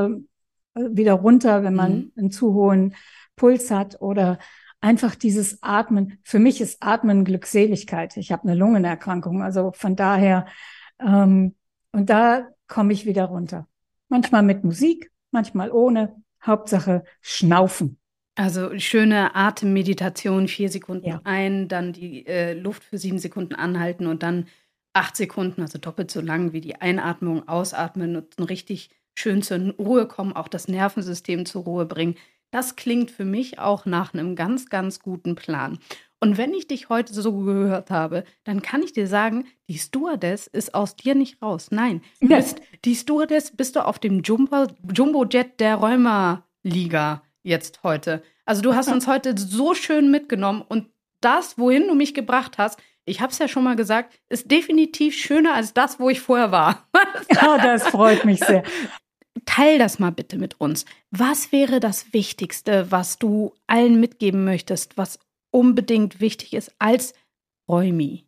wieder runter, wenn man einen zu hohen Puls hat oder einfach dieses Atmen. Für mich ist Atmen Glückseligkeit. Ich habe eine Lungenerkrankung, also von daher, und da komme ich wieder runter. Manchmal mit Musik, manchmal ohne. Hauptsache Schnaufen. Also schöne Atemmeditation, 4 Sekunden ein, dann die Luft für 7 Sekunden anhalten und dann 8 Sekunden, also doppelt so lang wie die Einatmung, ausatmen und richtig schön zur Ruhe kommen, auch das Nervensystem zur Ruhe bringen. Das klingt für mich auch nach einem ganz, ganz guten Plan. Und wenn ich dich heute so gehört habe, dann kann ich dir sagen, die Stewardess ist aus dir nicht raus. Nein, die Stewardess bist du auf dem Jumbo-Jet der Rheuma-Liga jetzt heute. Also du hast uns heute so schön mitgenommen und das, wohin du mich gebracht hast, ich habe es ja schon mal gesagt, ist definitiv schöner als das, wo ich vorher war. Ja, das freut mich sehr. Teil das mal bitte mit uns. Was wäre das Wichtigste, was du allen mitgeben möchtest, was unbedingt wichtig ist als Rheumi?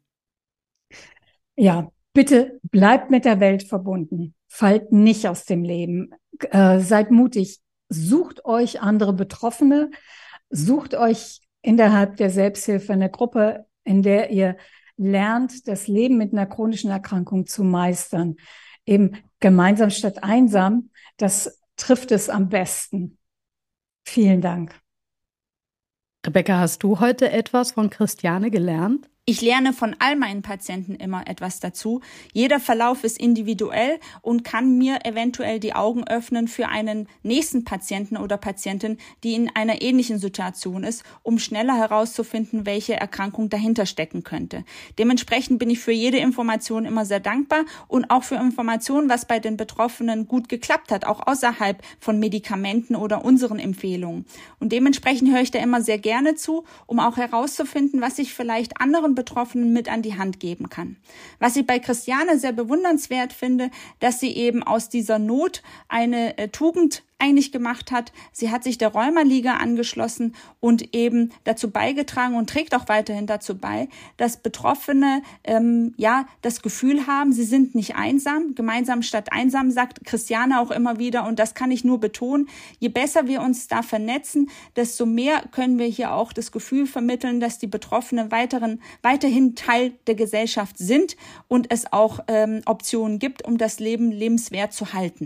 Ja, bitte bleibt mit der Welt verbunden. Fallt nicht aus dem Leben. Seid mutig. Sucht euch andere Betroffene. Sucht euch innerhalb der Selbsthilfe eine Gruppe, in der ihr lernt, das Leben mit einer chronischen Erkrankung zu meistern. Eben gemeinsam statt einsam, das trifft es am besten. Vielen Dank. Rebecca, hast du heute etwas von Christiane gelernt? Ich lerne von all meinen Patienten immer etwas dazu. Jeder Verlauf ist individuell und kann mir eventuell die Augen öffnen für einen nächsten Patienten oder Patientin, die in einer ähnlichen Situation ist, um schneller herauszufinden, welche Erkrankung dahinter stecken könnte. Dementsprechend bin ich für jede Information immer sehr dankbar und auch für Informationen, was bei den Betroffenen gut geklappt hat, auch außerhalb von Medikamenten oder unseren Empfehlungen. Und dementsprechend höre ich da immer sehr gerne zu, um auch herauszufinden, was ich vielleicht anderen Betroffenen mit an die Hand geben kann. Was ich bei Christiane sehr bewundernswert finde, dass sie eben aus dieser Not eine Tugend eigentlich gemacht hat. Sie hat sich der Rheuma-Liga angeschlossen und eben dazu beigetragen und trägt auch weiterhin dazu bei, dass Betroffene das Gefühl haben, sie sind nicht einsam. Gemeinsam statt einsam, sagt Christiane auch immer wieder, und das kann ich nur betonen. Je besser wir uns da vernetzen, desto mehr können wir hier auch das Gefühl vermitteln, dass die Betroffenen weiterhin Teil der Gesellschaft sind und es auch Optionen gibt, um das Leben lebenswert zu halten.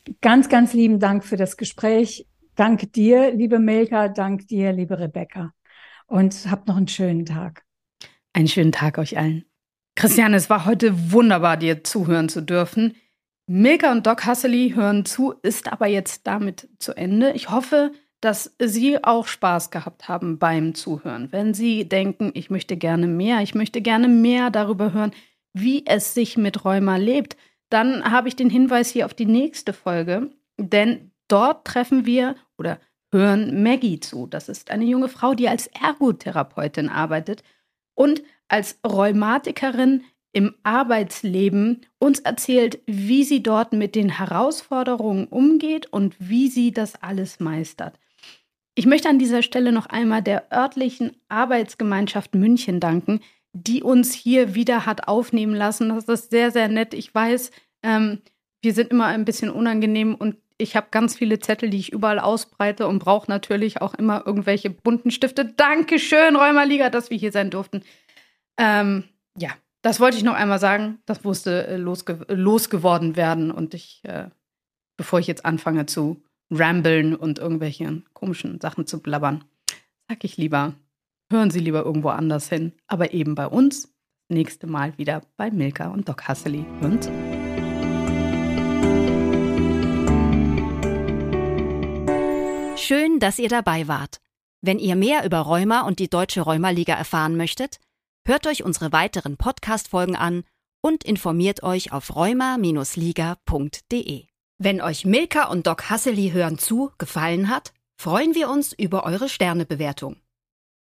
ganz, ganz lieben Dank für das Gespräch. Danke dir, liebe Milka, danke dir, liebe Rebecca. Und habt noch einen schönen Tag. Einen schönen Tag euch allen. Christiane, es war heute wunderbar, dir zuhören zu dürfen. Milka und Doc Hassely hören zu, ist aber jetzt damit zu Ende. Ich hoffe, dass Sie auch Spaß gehabt haben beim Zuhören. Wenn Sie denken, ich möchte gerne mehr darüber hören, wie es sich mit Rheuma lebt, dann habe ich den Hinweis hier auf die nächste Folge, denn dort treffen wir oder hören Maggie zu. Das ist eine junge Frau, die als Ergotherapeutin arbeitet und als Rheumatikerin im Arbeitsleben uns erzählt, wie sie dort mit den Herausforderungen umgeht und wie sie das alles meistert. Ich möchte an dieser Stelle noch einmal der örtlichen Arbeitsgemeinschaft München danken, die uns hier wieder hat aufnehmen lassen. Das ist sehr, sehr nett. Ich weiß, wir sind immer ein bisschen unangenehm und ich habe ganz viele Zettel, die ich überall ausbreite und brauche natürlich auch immer irgendwelche bunten Stifte. Dankeschön, Rheumaliga, dass wir hier sein durften. Ja, das wollte ich noch einmal sagen. Das musste losgeworden werden. Und bevor ich jetzt anfange zu rambeln und irgendwelchen komischen Sachen zu blabbern, sag ich lieber, hören Sie lieber irgendwo anders hin. Aber eben bei uns. Nächste Mal wieder bei Milka und Doc Hassely. Und schön, dass ihr dabei wart. Wenn ihr mehr über Rheuma und die Deutsche Rheumaliga erfahren möchtet, hört euch unsere weiteren Podcast-Folgen an und informiert euch auf rheuma-liga.de. Wenn euch Milka und Doc Hassely hören zu gefallen hat, freuen wir uns über eure Sternebewertung.